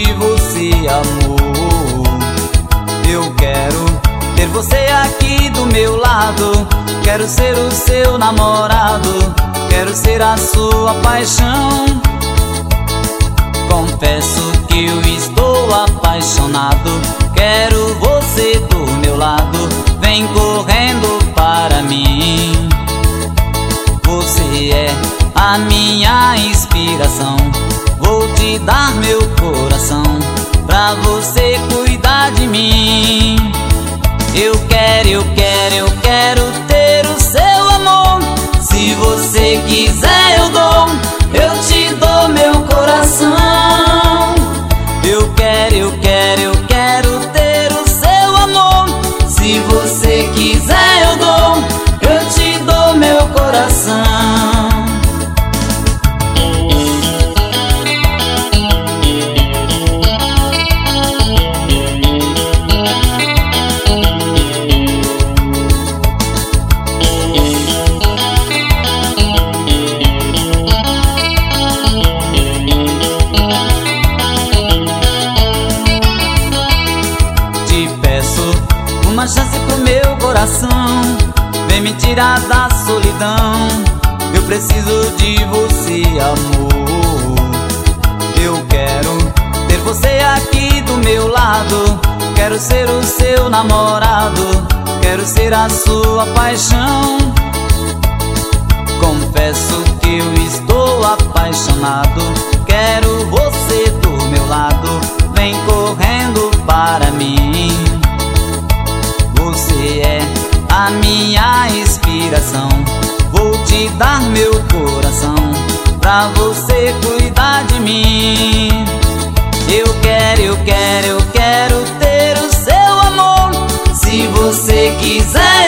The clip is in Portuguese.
de você, amor. Eu quero ter você aqui do meu lado. Quero ser o seu namorado, quero ser a sua paixão. Confesso que eu estou apaixonado. Quero você do meu lado, vem correndo para mim. Você é a minha inspiração. Vou te dar meu coração pra você cuidar de mim. Eu quero ter o seu amor. Se você quiser eu dou, eu te dou meu coração. Eu quero ter o seu amor. Se você quiser eu dou, eu te dou meu coração. Uma chance pro meu coração, vem me tirar da solidão. Eu preciso de você, amor. Eu quero ter você aqui do meu lado. Quero ser o seu namorado, quero ser a sua paixão. Confesso que eu estou apaixonado. Quero você do meu lado, vem correndo para mim. Você é a minha inspiração. Vou te dar meu coração pra você cuidar de mim. Eu quero ter o seu amor. Se você quiser